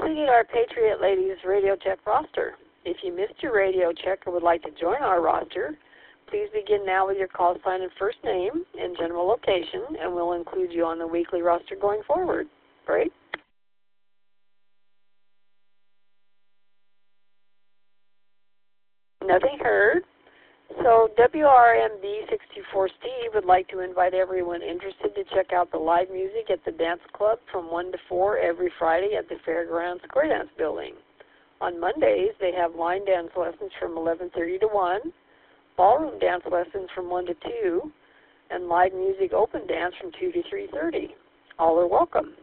completed our Patriot Ladies Radio Check roster. If you missed your radio check or would like to join our roster, please begin now with your call sign and first name and general location, and we'll include you on the weekly roster going forward. Great. Nothing heard. So WRMB624 Steve would like to invite everyone interested to check out the live music at the Dance Club from 1 to 4 every Friday at the Fairgrounds Square Dance Building. On Mondays, they have line dance lessons from 11:30 to 1, ballroom dance lessons from 1 to 2, and live music open dance from 2 to 3:30. All are welcome.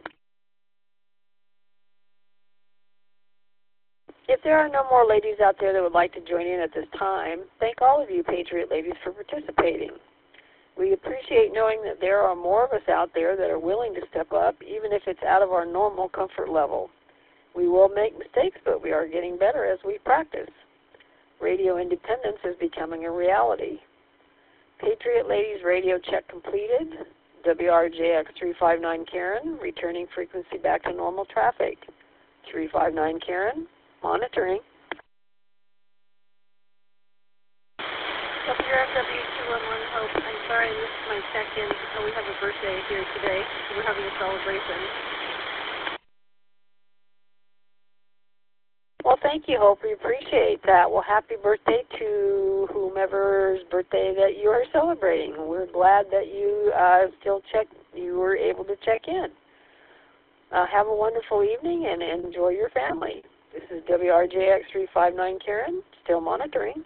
If there are no more ladies out there that would like to join in at this time, thank all of you Patriot Ladies for participating. We appreciate knowing that there are more of us out there that are willing to step up, even if it's out of our normal comfort level. We will make mistakes, but we are getting better as we practice. Radio independence is becoming a reality. Patriot Ladies radio check completed. WRJX 359 Karen, returning frequency back to normal traffic. 359 Karen, monitoring. WFW211 Hope, I'm sorry I missed my check-in. We have a birthday here today. We're having a celebration. Well, thank you, Hope. We appreciate that. Well, happy birthday to whomever's birthday that you are celebrating. We're glad that you you were able to check in. Have a wonderful evening and enjoy your family. This is WRJX 359 Karen, still monitoring.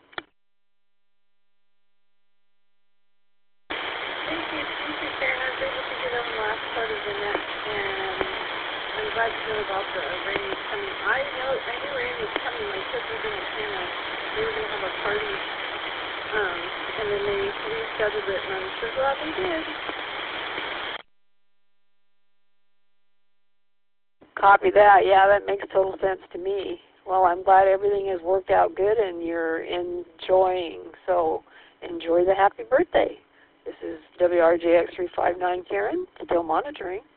Thank you, Karen. I was able to get on the last part of the net, and I'm glad to know about the rain coming. I knew rain was coming. My kids were going to plan they were going to have a party, and then they rescheduled it, and I'm so glad they did. Copy that. Yeah, that makes total sense to me. Well, I'm glad everything has worked out good and you're enjoying. So enjoy the happy birthday. This is WRJX 359 Karen, still monitoring.